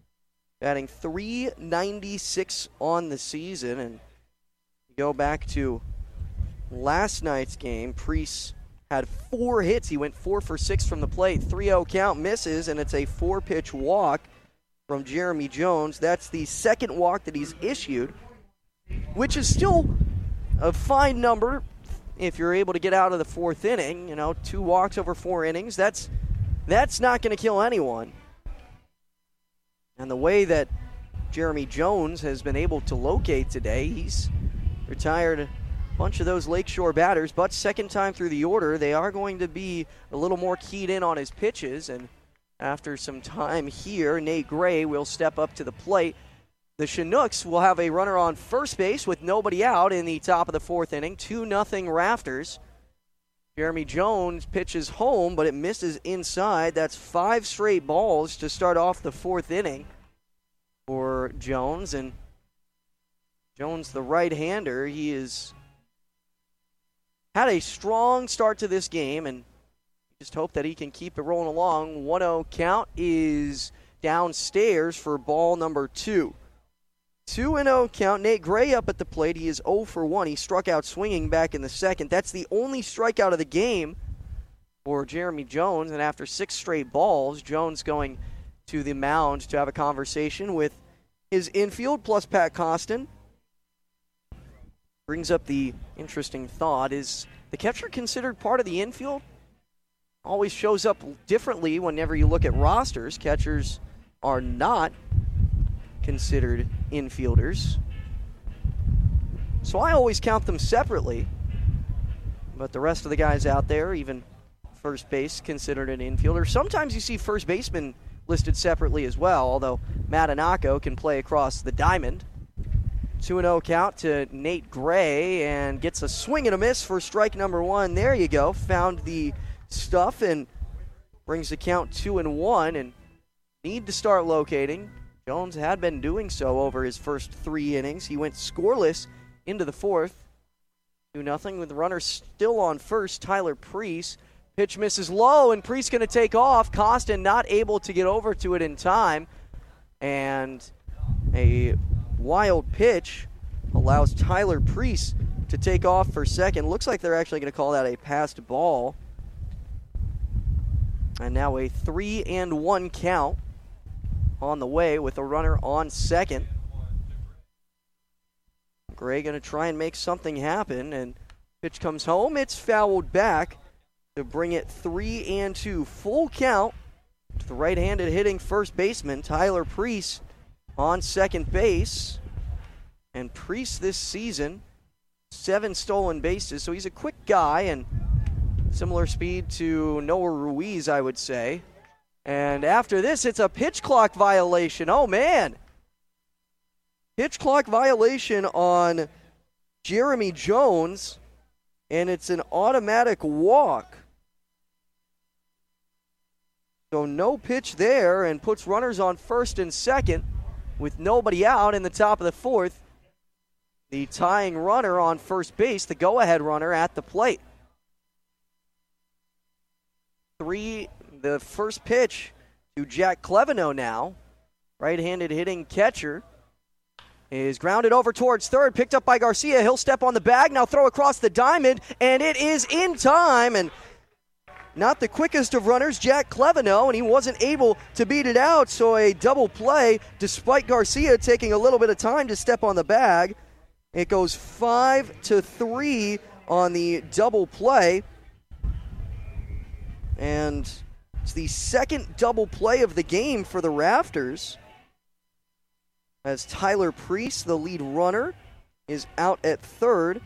S5: batting .396 on the season. And go back to last night's game, Priest had 4 hits. He went 4 for 6 from the plate. 3-0 count, misses, and it's a 4-pitch walk from Jeremy Jones. That's the second walk that he's issued, which is still a fine number if you're able to get out of the 4th inning. 2 walks over 4 innings. That's not going to kill anyone. And the way that Jeremy Jones has been able to locate today, he's retired a bunch of those Lakeshore batters, but second time through the order, they are going to be a little more keyed in on his pitches. And after some time here, Nate Gray will step up to the plate. The Chinooks will have a runner on first base with nobody out in the top of the 4th inning. 2-0 Rafters. Jeremy Jones pitches home, but it misses inside. That's 5 straight balls to start off the 4th inning for Jones. And Jones, the right-hander, he has had a strong start to this game, and just hope that he can keep it rolling along. 1-0 count is downstairs for ball number 2. 2-0 count. Nate Gray up at the plate. He is 0 for 1. He struck out swinging back in the second. That's the only strikeout of the game for Jeremy Jones. And after 6 straight balls, Jones going to the mound to have a conversation with his infield plus Pat Costin. Brings up the interesting thought, is the catcher considered part of the infield? Always shows up differently whenever you look at rosters. Catchers are not considered infielders. So I always count them separately. But the rest of the guys out there, even first base, considered an infielder. Sometimes you see first baseman listed separately as well, although Matanako can play across the diamond. 2-0 count to Nate Gray, and gets a swing and a miss for strike number 1. There you go. Found the stuff and brings the count 2-1, and need to start locating. Jones had been doing so over his first 3 innings. He went scoreless into the 4th. 2-0 with the runner still on first, Tyler Priest. Pitch misses low, and Priest going to take off. Costin not able to get over to it in time. And a wild pitch allows Tyler Priest to take off for second. Looks like they're actually going to call that a passed ball. And now a 3-1 count on the way with a runner on second. Gray going to try and make something happen, and pitch comes home. It's fouled back to bring it 3-2. Full count to the right-handed hitting first baseman, Tyler Priest, on second base. And Priest this season, 7 stolen bases, so he's a quick guy and similar speed to Noah Ruiz, I would say. And after this, it's a pitch clock violation. Oh, man. Pitch clock violation on Jeremy Jones, and it's an automatic walk. So no pitch there, and puts runners on first and second with nobody out in the top of the 4th. The tying runner on first base, the go-ahead runner at the plate. The first pitch to Jack Cleveno now. Right-handed hitting catcher is grounded over towards third, picked up by Garcia. He'll step on the bag, now throw across the diamond, and it is in time. And not the quickest of runners, Jack Cleveno, and he wasn't able to beat it out. So a double play, despite Garcia taking a little bit of time to step on the bag. It goes 5-3 on the double play. And it's the second double play of the game for the Rafters, as Tyler Priest, the lead runner, is out at third.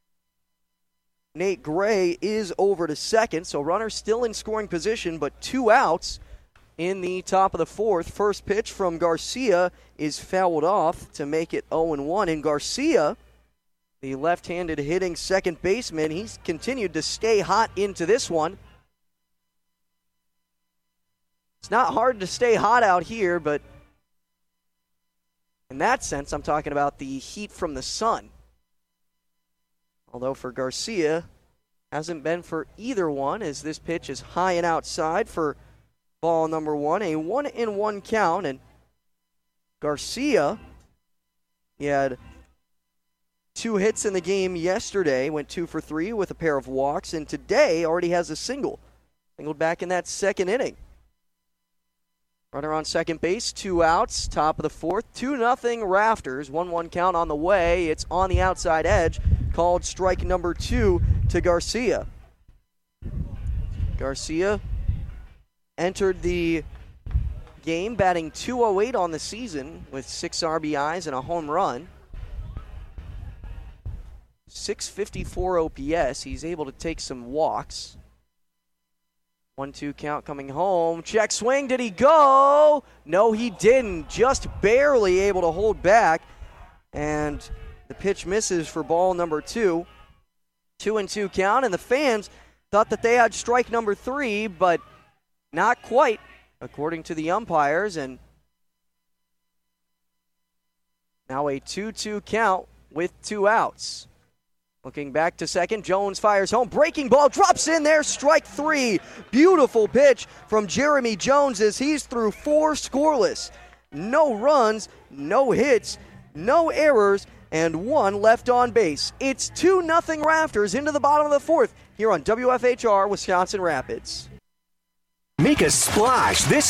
S5: Nate Gray is over to second, so runner still in scoring position, but 2 outs in the top of the 4th. First pitch from Garcia is fouled off to make it 0-1. And Garcia, the left-handed hitting second baseman, he's continued to stay hot into this one. It's not hard to stay hot out here, but in that sense, I'm talking about the heat from the sun. Although for Garcia, hasn't been for either one, as this pitch is high and outside for ball number 1. A 1-1 count, and Garcia, he had 2 hits in the game yesterday, went 2 for 3 with a pair of walks, and today already has a single. Singled back in that second inning. Runner on second base, 2 outs, top of the 4th, 2-0 Rafters, 1-1 count on the way. It's on the outside edge, called strike number 2 to Garcia. Garcia entered the game batting .208 on the season with 6 RBIs and a home run. .654 OPS. He's able to take some walks. 1-2 count coming home. Check swing. Did he go? No, he didn't. Just barely able to hold back. And the pitch misses for ball number 2. 2-2 count. And the fans thought that they had strike number 3, but not quite, according to the umpires. And now a 2-2 count with 2 outs. Looking back to second, Jones fires home. Breaking ball, drops in there, strike 3. Beautiful pitch from Jeremy Jones as he's through 4 scoreless. No runs, no hits, no errors, and 1 left on base. It's 2-0 Rafters into the bottom of the 4th here on WFHR Wisconsin Rapids.
S6: Make a splash this